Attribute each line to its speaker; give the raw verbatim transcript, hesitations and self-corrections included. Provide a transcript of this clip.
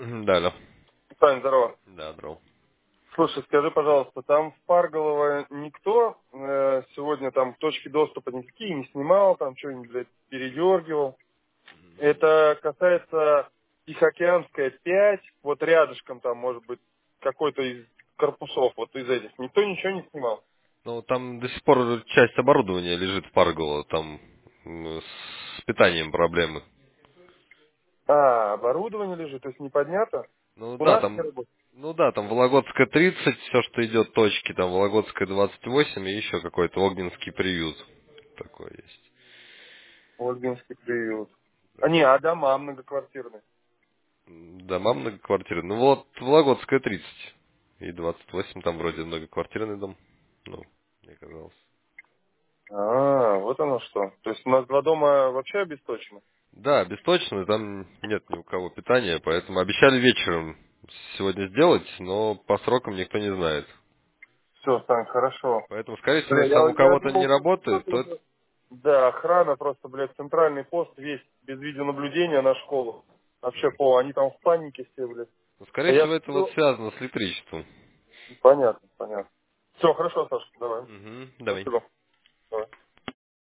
Speaker 1: Мгм, да, да.
Speaker 2: Сань, здорово.
Speaker 1: Да, здорово.
Speaker 2: Слушай, скажи, пожалуйста, там в Парголово никто э, сегодня там точки доступа никакие не снимал, там что-нибудь, блядь, передергивал? Это касается Тихоокеанская пять, вот рядышком там, может быть, какой-то из корпусов, вот из этих. Никто ничего не снимал.
Speaker 1: Ну, там до сих пор часть оборудования лежит в Парголово, там м, с питанием проблемы.
Speaker 2: А, оборудование лежит, то есть не поднято?
Speaker 1: Ну
Speaker 2: У
Speaker 1: да,
Speaker 2: нас не
Speaker 1: там,
Speaker 2: работает.
Speaker 1: ну да, там Вологодская тридцать, все, что идет точки, там Вологодская двадцать восемь и еще какой-то Огненский приют. Такой есть.
Speaker 2: Ольгинский приют. А
Speaker 1: Да.
Speaker 2: не, а дома многоквартирные.
Speaker 1: М, Дома многоквартирные. Ну вот Вологодская тридцать и двадцать восемь, там вроде многоквартирный дом. Ну, мне казалось.
Speaker 2: А, вот оно что. То есть у нас два дома вообще обесточены?
Speaker 1: Да, бесточно, там нет ни у кого питания, поэтому обещали вечером сегодня сделать, но по срокам никто не знает.
Speaker 2: Все, Сань, хорошо.
Speaker 1: Поэтому, скорее всего,
Speaker 2: Бля,
Speaker 1: если там у
Speaker 2: я, я
Speaker 1: кого-то не
Speaker 2: думал, что
Speaker 1: работает,
Speaker 2: что-то
Speaker 1: то это,
Speaker 2: уже... Да, охрана просто, блядь, центральный пост весь без видеонаблюдения на школу. Вообще, по, они там в панике все, блядь.
Speaker 1: ну,
Speaker 2: А
Speaker 1: скорее
Speaker 2: я
Speaker 1: всего, это вот
Speaker 2: смотрю...
Speaker 1: связано с электричеством.
Speaker 2: Понятно, понятно. Все, хорошо, Саша, давай.
Speaker 1: Угу, давай.
Speaker 2: Спасибо. Давай.